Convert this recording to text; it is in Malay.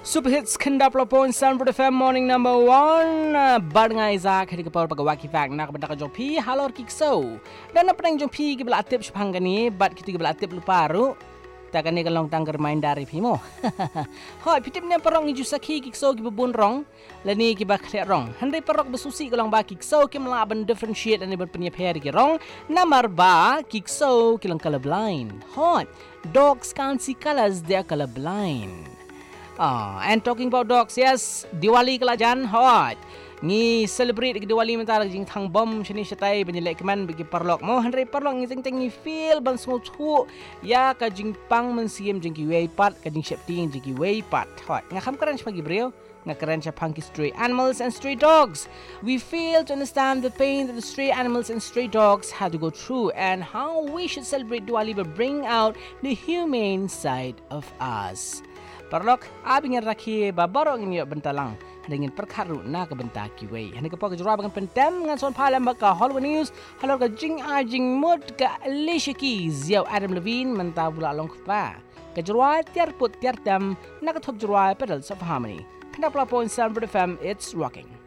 Super hits kendap lapon Sunbird FM morning number 1 Barngai Zak Hedi kapal pagawaki fak nak benda ka jompi halor kikso. Dan apa nang jompi ki bela atip syuphang gani bat kitu ki bela atip lupa ru. Takkan ni kalong tang reminder pimo. Hoi pitip ne parong iju sakhi kikso ki bubun rong. Lani ki ba khle rong. Handai parok besusi kalong ba kikso ki melaban differentiate ani berpenya pair ki rong. Namar ba kikso ki lang colorblind. Hoi dogs can't see colors, they are colorblind. And talking about dogs, yes, Diwali kelajan hot. Ni celebrate ke Diwali mentara jing thang bom shini shatai benjelek keman bagi parlok mo handai parlok ngi teng ni feel ban so chu ya ka jing pang men siem jing ki wei pat ka jing shepting jing ki wei pat hot ngakam karan pagi brio ngakaran cha punky stray animals and stray dogs. We fail to understand the pain that the stray animals and stray dogs had to go through and how we should celebrate Diwali by bring out the humane side of us. Parlok abing rakhi babarong inyo bentalang dengan perkharu na ka benta kiwei hani ka pag jura bangan pentem ngan son phalam ka Hollywood News halor ka jing ajing mod ka Alicia Keys yaw Adam Levine menta bula long pa ka jura tiar put tiar dam na ka thop jura pedals of harmony kana pla point Sunbird FM, it's rocking.